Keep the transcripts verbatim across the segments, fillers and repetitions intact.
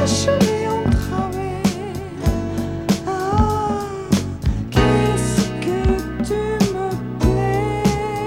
cheville entravée. Ah, qu'est-ce que tu me plais.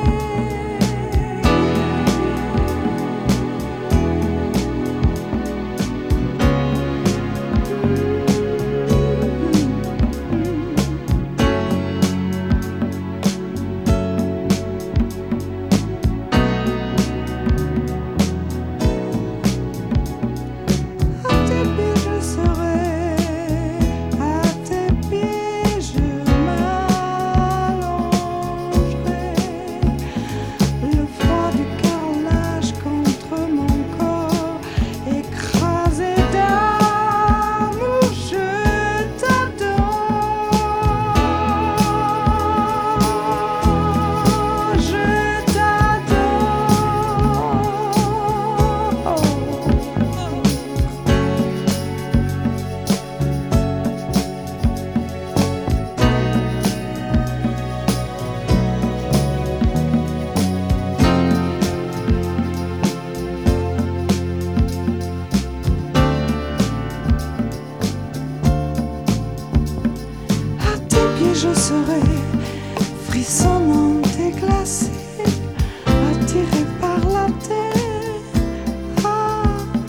Je serai frissonnante et glacée, attirée par la terre, ah,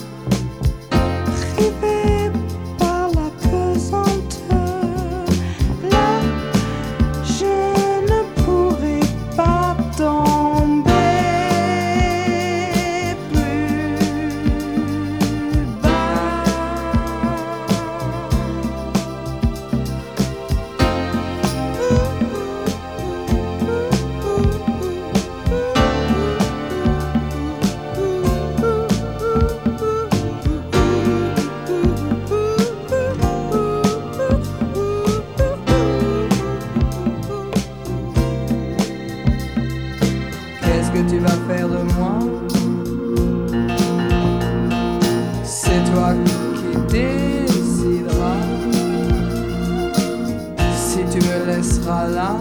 privée par la pesanteur. Là, je ne pourrai pas tomber plus bas. Qu'est-ce que tu vas faire de moi? C'est toi qui décideras si tu me laisseras là.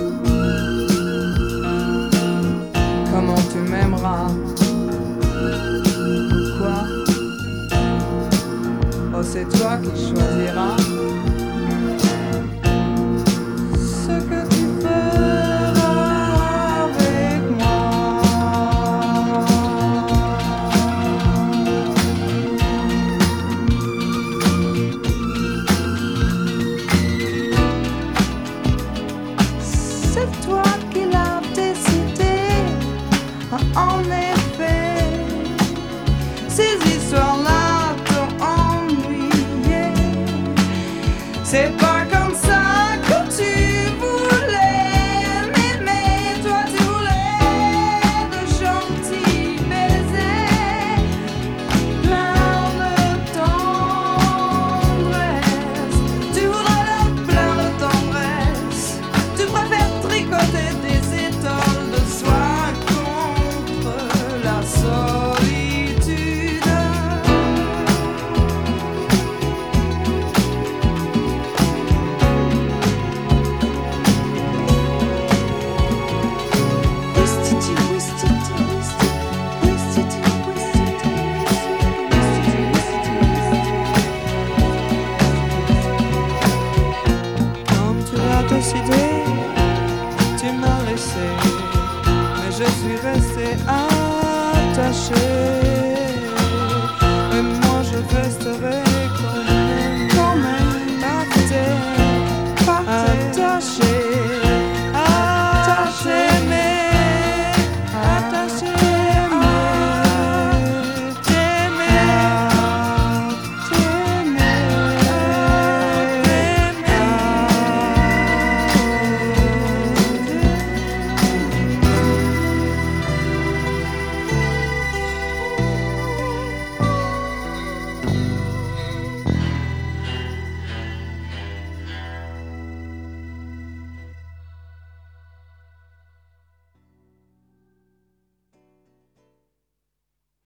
Comment tu m'aimeras? Quoi? Oh, c'est toi qui choisiras ce que tu feras avec moi. C'est toi qui l'as décidé, en effet. Ces histoires-là t'ont ennuyé. C'est pas